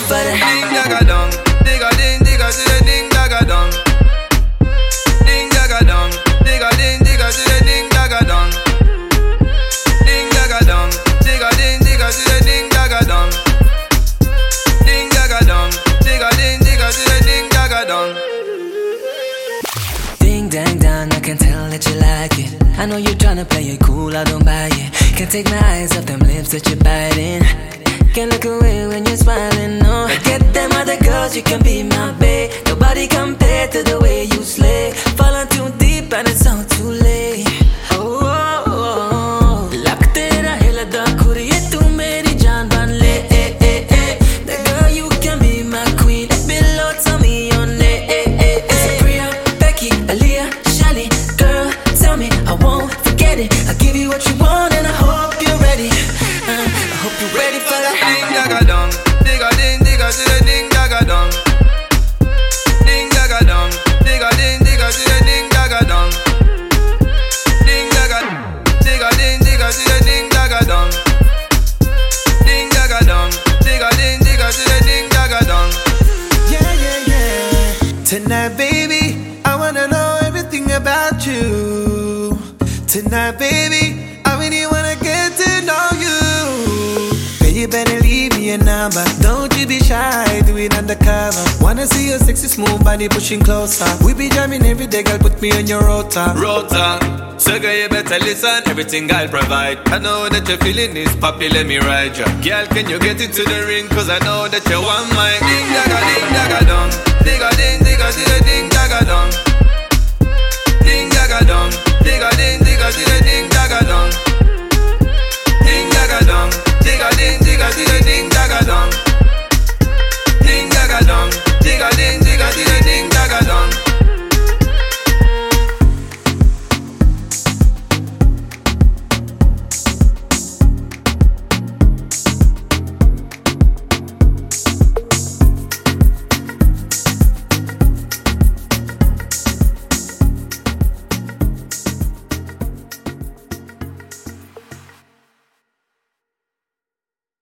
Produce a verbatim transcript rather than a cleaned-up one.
for the ding dagga dong, digga ding digga to the ding dagga dong, ding dagga dong, digga ding digga to the ding dagga dong, ding dagga dong, digga ding digga to the ding dagga dong, ding dagga dong, digga ding digga to the ding dagga dong. Ding dang dong, I can tell that you like it. I know you're tryna play it cool, I don't buy it. Can't take my eyes off them lips that you're biting. Can't look away when you're smiling, no. Forget them other girls, you can be my babe. Nobody compared to the way you slay. Falling too deep and it's all too late. Oh, oh, oh, oh. Lak tera hila da kuriye tu meri jaan ban le. Eh, eh, eh. The girl you can be my queen. Below tell me your name. Eh, eh, eh. Is it Priya, Becky, Aaliyah, Shelly? Girl, tell me, I won't forget it. I'll give you what you want and I hope you're ready. uh, I hope you're ready for that. Ding dagga dong, digga ding digga to the ding dagga dong, ding dagga dong, digga ding digga to the ding dagga dong, ding dagga, digga ding digga to the ding dagga dong, ding dagga dong, digga ding digga to the ding dagga dong. Yeah, yeah, yeah. Tonight, baby, I wanna know everything about you. Tonight, baby, I really wanna get to know you. Baby, you better leave me a number. Don't you be shy, do it undercover. Wanna see your sexy smooth body pushing closer. We be jamming every day, girl, put me on your rota. Rota, so girl you better listen, everything I'll provide. I know that you're feeling this puppy, let me ride ya. Girl, can you get into the ring, cause I know that you want mine. Ding dagga ding dagga dong, digga ding digga to the ding dagga dong, ding dagga dong, digga